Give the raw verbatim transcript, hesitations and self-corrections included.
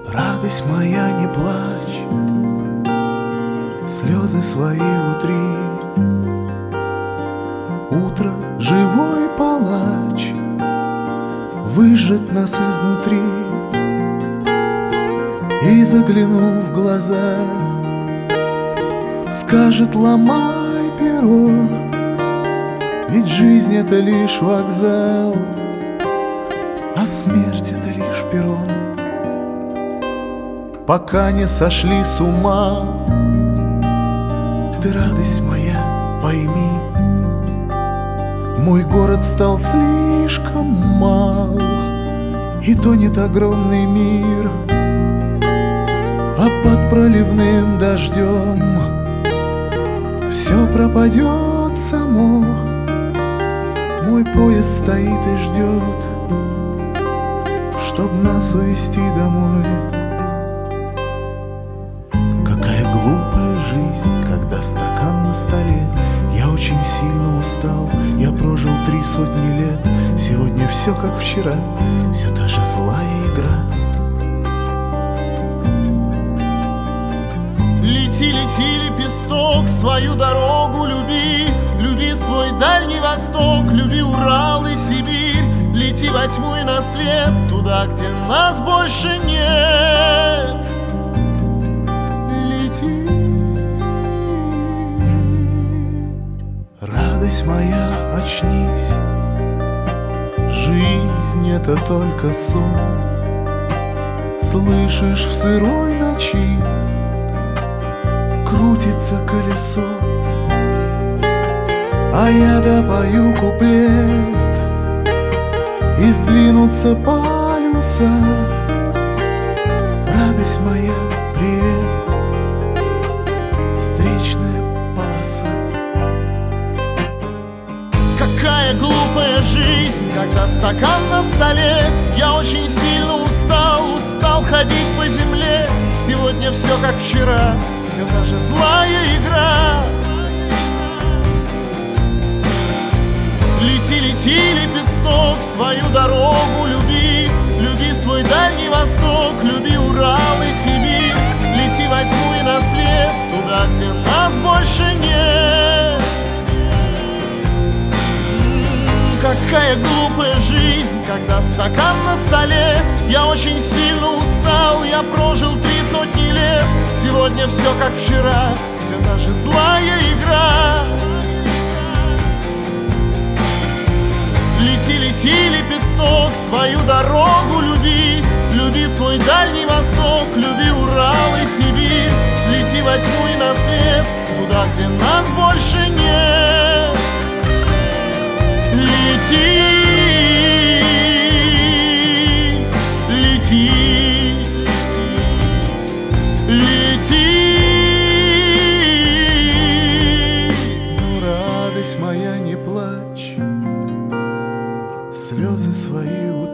Радость моя, не плачь, слезы свои утри. Утро — живой палач, выжжет нас изнутри. И, заглянув в глаза, скажет: ломай перо, ведь жизнь — это лишь вокзал, а смерть — это лишь перрон. Пока не сошли с ума, ты, радость моя, пойми, мой город стал слишком мал, и тонет огромный мир. А под проливным дождем все пропадет само. Мой поезд стоит и ждет, чтоб нас увезти домой. Какая глупая жизнь, когда стакан на столе. Я очень сильно устал, я прожил три сотни лет. Сегодня все как вчера, все та же злая игра. Лети, лети, лепесток, свою дорогу люби. Люби свой Дальний Восток, люби Урал и Сибирь. Лети во тьму и на свет, туда, где нас больше нет. Лети, радость моя, очнись. Жизнь — это только сон. Слышишь, в сырой ночи крутится колесо, а я допою куплет, и сдвинутся полюса. Радость моя, привет, встречная полоса. Какая глупая жизнь, когда стакан на столе. Я очень сильно устал, устал ходить по земле. Сегодня все как вчера, все та же злая игра. Лети, лети, лепесток, свою дорогу люби. Люби свой Дальний Восток, люби Урал и Сибирь. Лети во тьму и на свет, туда, где нас больше нет. Какая глупая жизнь, когда стакан на столе. Я очень сильно устал, я прожил три сотни лет. Сегодня все как вчера, все та же злая игра. Лети, лети, лепесток, свою дорогу люби. Люби свой Дальний Восток, люби Урал и Сибирь. Лети во тьму и на свет, туда, где нас больше нет. Лети, лети, лети. Ну, радость моя, не плачь, слезы свои утри.